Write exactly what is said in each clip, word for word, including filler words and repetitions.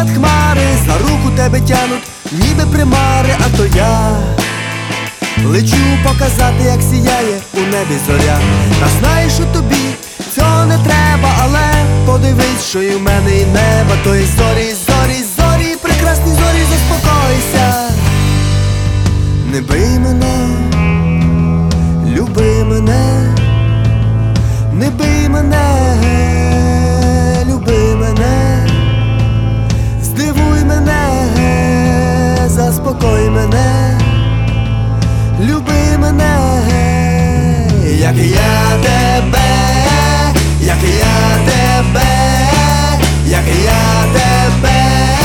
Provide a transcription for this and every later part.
над хмари, за руку тебе тянуть, ніби примари, а то я лечу показати, як сіяє у небі зоря. Та знаєш, що тобі цього не треба, але подивись, що і в мене і неба. То є зорі, зорі, зорі, прекрасні зорі, заспокойся. Не бий мене, люби мене, не бий мене, люби мене, здивуй мене, заспокой мене, люби мене, як я тебе, як я тебе, як я тебе.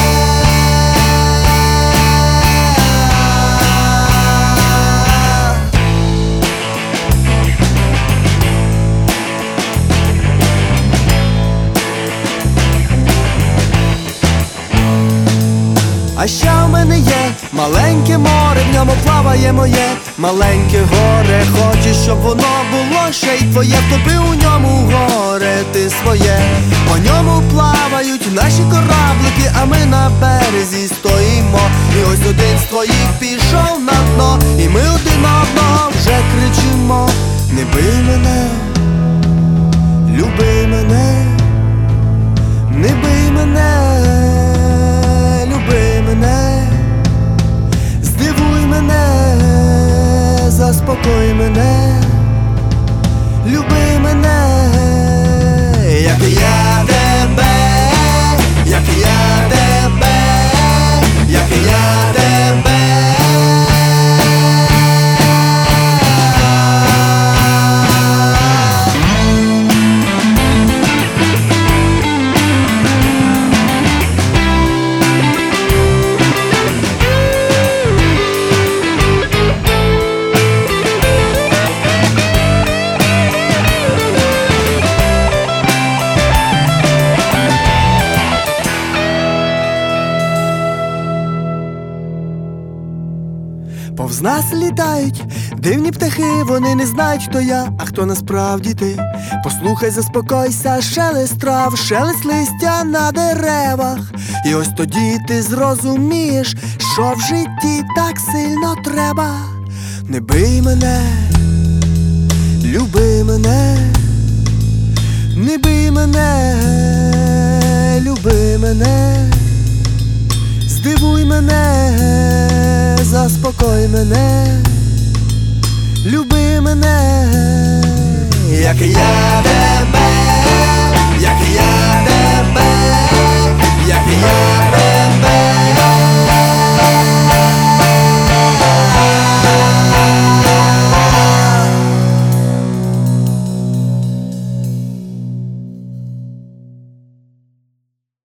А ще в мене є маленьке море, в ньому плаває моє маленьке горе. Хочеш, щоб воно було ще й твоє, втопи у ньому горе ти своє. По ньому плавають наші кораблики, а ми на березі стоїмо. І ось один з твоїх пішов на дно, і ми один на одного вже кричимо. Не бий мене, люби мене, не бий мене, люби мене, здивуй мене, заспокой мене, люби мене, як я тебе, як я тебе, як я тебе. Повз нас літають дивні птахи, вони не знають, хто я, а хто насправді ти. Послухай, заспокойся, шелест трав, шелест листя на деревах. І ось тоді ти зрозумієш, що в житті так сильно треба. Не бий мене, люби мене, не бий мене, люби мене, здивуй мене, заспокой мене, люби мене, як я